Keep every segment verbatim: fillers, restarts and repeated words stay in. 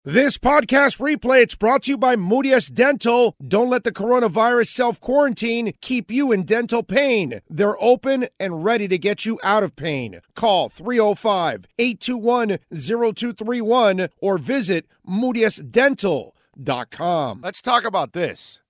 This podcast replay, it's brought to you by Moody S Dental. Don't let the coronavirus self-quarantine keep you in dental pain. They're open and ready to get you out of pain. Call three oh five, eight two one, oh two three one or visit moody s dental dot com. Let's talk about this.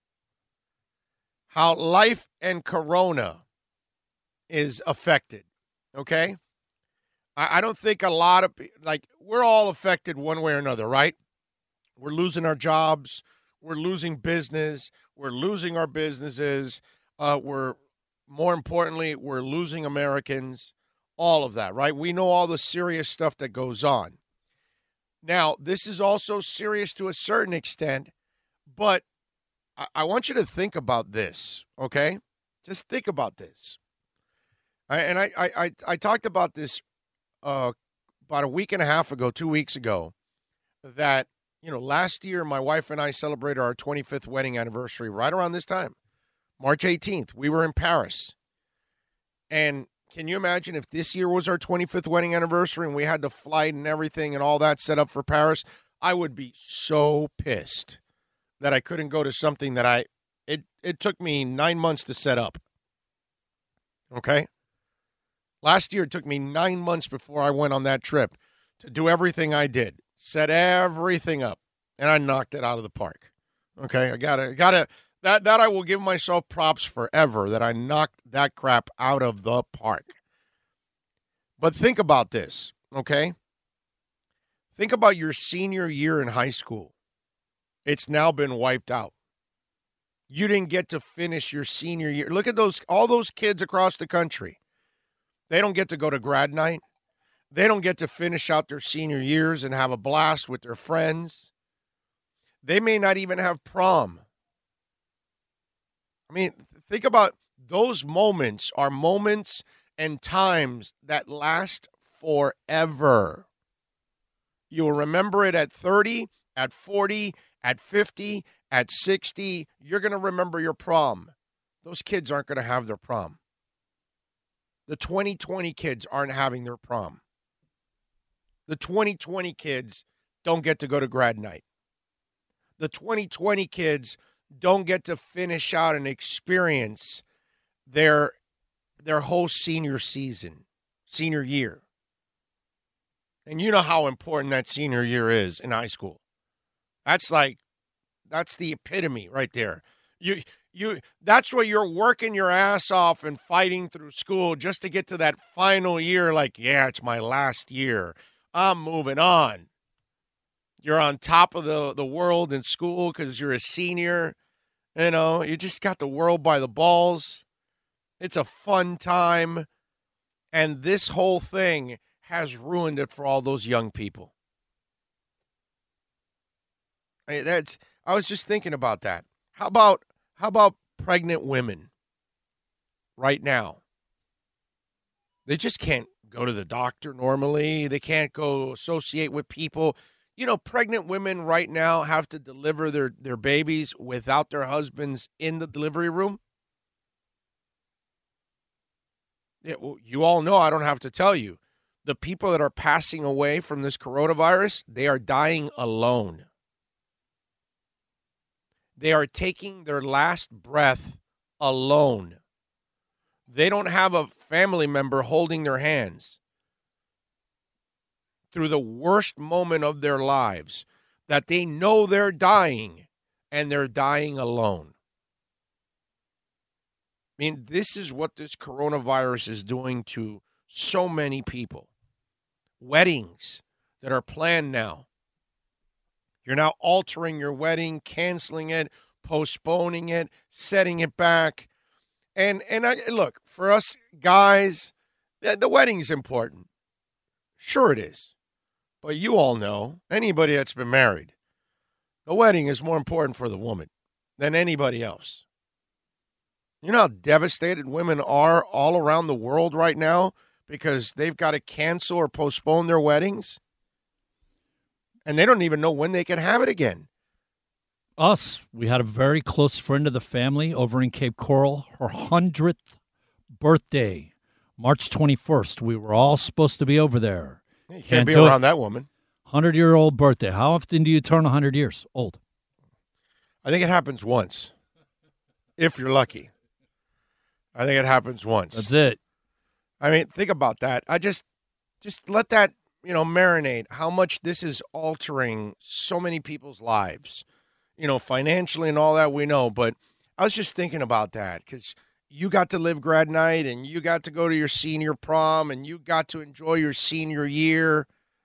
How life and corona is affected, okay? I, I don't think a lot of, like, we're all affected one way or another, right? We're losing our jobs. We're losing business. We're losing our businesses. Uh, we're, more importantly, we're losing Americans. All of that, right? We know all the serious stuff that goes on. Now, this is also serious to a certain extent, but I, I want you to think about this, okay? Just think about this. I, and I, I, I, I talked about this uh, about a week and a half ago, two weeks ago, that, you know, last year my wife and I celebrated our twenty-fifth wedding anniversary right around this time, March eighteenth. We were in Paris. And can you imagine if this year was our twenty-fifth wedding anniversary and we had the flight and everything and all that set up for Paris? I would be so pissed that I couldn't go to something that I, it, it took me nine months to set up. Okay? Last year it took me nine months before I went on that trip to do everything I did. Set everything up, and I knocked it out of the park. Okay? I gotta, gotta, that, that I will give myself props forever that I knocked that crap out of the park. But think about this, okay? Think about your senior year in high school. It's now been wiped out. You didn't get to finish your senior year. Look at those, all those kids across the country. They don't get to go to grad night. They don't get to finish out their senior years and have a blast with their friends. They may not even have prom. I mean, think about those moments are moments and times that last forever. You'll remember it at thirty, at forty, at fifty, at sixty. You're going to remember your prom. Those kids aren't going to have their prom. The twenty twenty kids aren't having their prom. The twenty twenty kids don't get to go to grad night. The twenty twenty kids don't get to finish out and experience their their whole senior season, senior year. And you know how important that senior year is in high school. That's like, that's the epitome right there. You you that's where you're working your ass off and fighting through school just to get to that final year like, yeah, it's my last year. I'm moving on. You're on top of the, the world in school because you're a senior. You know, you just got the world by the balls. It's a fun time. And this whole thing has ruined it for all those young people. I mean, that's, I was just thinking about that. How about how about pregnant women right now? They just can't go to the doctor normally. They can't go associate with people. You know, pregnant women right now have to deliver their, their babies without their husbands in the delivery room. Yeah, well, you all know, I don't have to tell you. The people that are passing away from this coronavirus, they are dying alone. They are taking their last breath alone. They don't have a family member holding their hands through the worst moment of their lives, that they know they're dying, and they're dying alone. I mean, this is what this coronavirus is doing to so many people. Weddings that are planned now. You're now altering your wedding, canceling it, postponing it, setting it back. And and I, look, for us guys, the, the wedding's important. Sure it is. But you all know, anybody that's been married, the wedding is more important for the woman than anybody else. You know how devastated women are all around the world right now because they've got to cancel or postpone their weddings? And they don't even know when they can have it again. Us, we had a very close friend of the family over in Cape Coral, her hundredth birthday, March twenty-first. We were all supposed to be over there. You can't, can't be around it. that woman. hundred-year-old birthday. How often do you turn one hundred years old? I think it happens once, if you're lucky. I think it happens once. That's it. I mean, think about that. I just, just let that, you know, marinate. How much this is altering so many people's lives, you know, financially and all that we know. But I was just thinking about that because you got to live grad night and you got to go to your senior prom and you got to enjoy your senior year.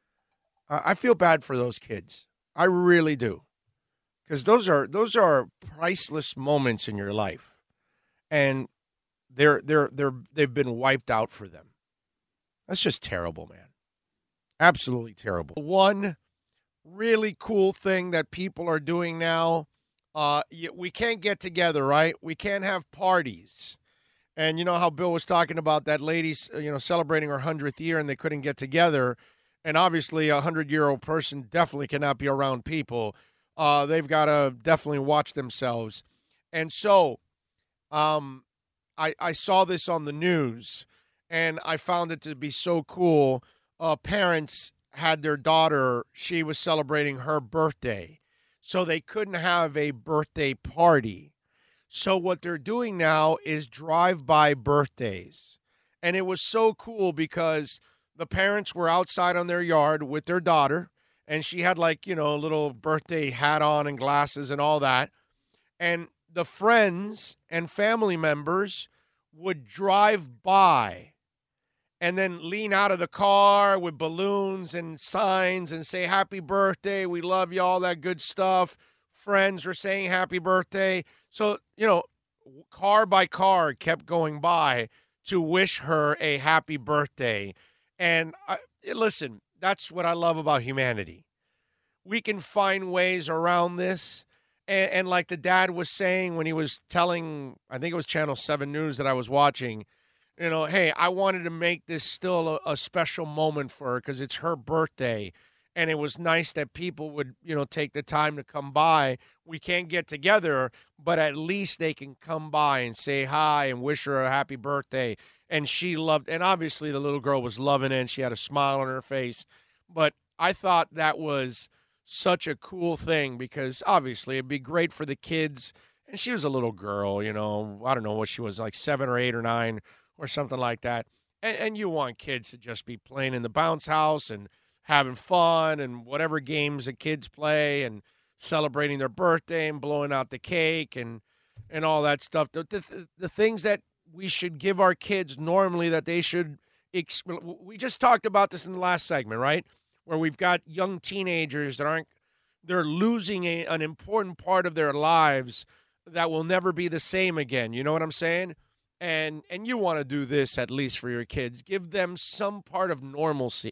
Uh, I feel bad for those kids. I really do. Because those are those are priceless moments in your life. And they're they're they're they've been wiped out for them. That's just terrible, man. Absolutely terrible. One really cool thing that people are doing now, uh, we can't get together, right? We can't have parties. And you know how Bill was talking about that lady, you know, celebrating her hundredth year and they couldn't get together. And obviously a hundred-year-old person definitely cannot be around people. Uh, they've got to definitely watch themselves. And so um, I, I saw this on the news, and I found it to be so cool. Uh, parents had their daughter, she was celebrating her birthday, so they couldn't have a birthday party. So what they're doing now is drive-by birthdays. And it was so cool because the parents were outside on their yard with their daughter, and she had, like, you know, a little birthday hat on and glasses and all that. And the friends and family members would drive by and then lean out of the car with balloons and signs and say, happy birthday, we love you, all that good stuff. Friends were saying happy birthday. So, you know, car by car kept going by to wish her a happy birthday. And I, listen, that's what I love about humanity. We can find ways around this. And, and like the dad was saying when he was telling, I think it was Channel seven News that I was watching, you know, hey, I wanted to make this still a, a special moment for her because it's her birthday. And it was nice that people would, you know, take the time to come by. We can't get together, but at least they can come by and say hi and wish her a happy birthday. And she loved, and obviously the little girl was loving it, and she had a smile on her face. But I thought that was such a cool thing because obviously it'd be great for the kids. And she was a little girl, you know, I don't know what she was, like seven or eight or nine or something like that. And, and you want kids to just be playing in the bounce house and having fun and whatever games the kids play and celebrating their birthday and blowing out the cake and, and all that stuff. The, the, the things that we should give our kids normally that they should – we just talked about this in the last segment, right, where we've got young teenagers that aren't – they're losing a, an important part of their lives that will never be the same again. You know what I'm saying? And and you want to do this at least for your kids. Give them some part of normalcy.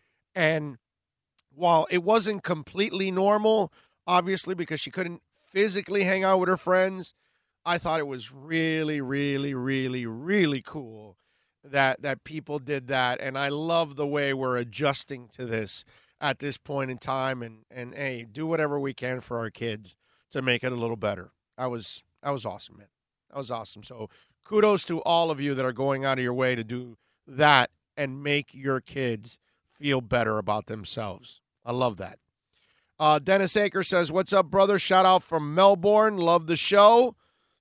And while it wasn't completely normal, obviously, because she couldn't physically hang out with her friends, I thought it was really, really, really, really cool that that people did that. And I love the way we're adjusting to this at this point in time. And, and hey, do whatever we can for our kids to make it a little better. That was, that was awesome, man. That was awesome. So kudos to all of you that are going out of your way to do that and make your kids feel better about themselves. I love that. Uh, Dennis Aker says, what's up, brother? Shout out from Melbourne. Love the show.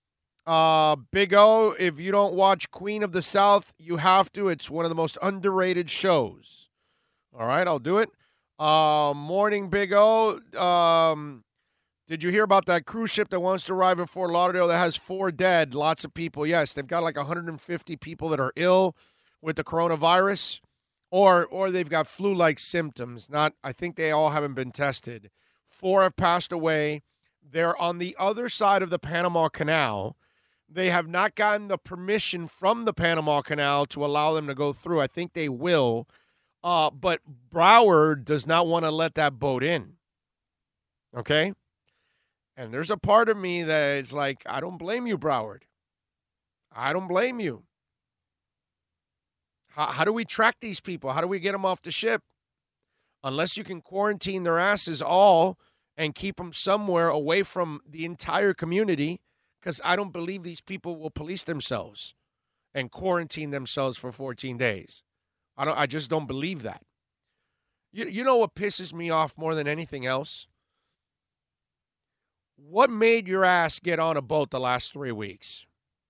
Uh, Big O, if you don't watch Queen of the South, you have to. It's one of the most underrated shows. All right, I'll do it. Uh, morning, Big O. Um, did you hear about that cruise ship that wants to arrive in Fort Lauderdale that has four dead? Lots of people. Yes, they've got like one hundred fifty people that are ill with the coronavirus. Or or they've got flu-like symptoms. Not, I think they all haven't been tested. Four have passed away. They're on the other side of the Panama Canal. They have not gotten the permission from the Panama Canal to allow them to go through. I think they will. Uh, but Broward does not want to let that boat in. Okay? And there's a part of me that is like, I don't blame you, Broward. I don't blame you. How, how do we track these people? How do we get them off the ship? Unless you can quarantine their asses all and keep them somewhere away from the entire community, because I don't believe these people will police themselves and quarantine themselves for fourteen days. I don't. I just don't believe that. You, you know what pisses me off more than anything else? What made your ass get on a boat the last three weeks?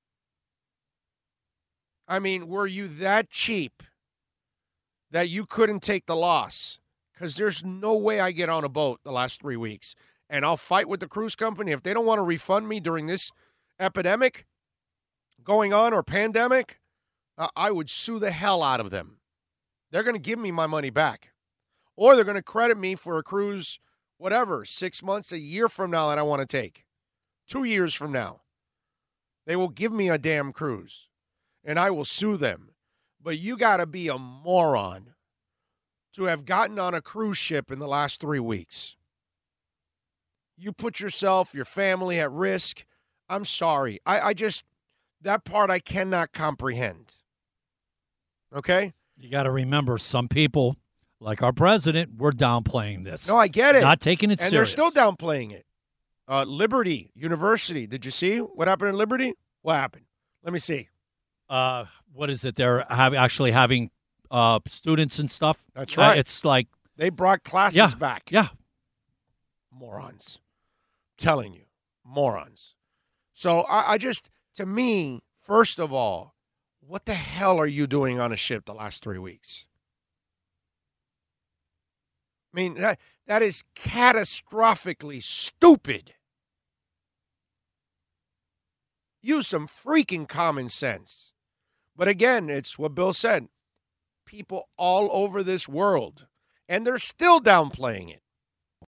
I mean, were you that cheap that you couldn't take the loss? Because there's no way I get on a boat the last three weeks. And I'll fight with the cruise company. If they don't want to refund me during this epidemic going on or pandemic, uh, I would sue the hell out of them. They're going to give me my money back. Or they're going to credit me for a cruise, whatever, six months, a year from now that I want to take. Two years from now. They will give me a damn cruise. And I will sue them. But you got to be a moron to have gotten on a cruise ship in the last three weeks. You put yourself, your family at risk. I'm sorry. I, I just, that part I cannot comprehend. Okay? You got to remember, some people, like our president, we're downplaying this. No, I get it. Not taking it and serious. And they're still downplaying it. Uh, Liberty University. Did you see what happened in Liberty? What happened? Let me see. Uh, what is it? They're have, actually having uh, students and stuff. That's right. Uh, it's like. They brought classes yeah, back. Yeah. Morons. Telling you. Morons. So I, I just, to me, first of all, what the hell are you doing on a ship the last three weeks? I mean, that that is catastrophically stupid. Use some freaking common sense. But again, it's what Bill said. People all over this world, and they're still downplaying it.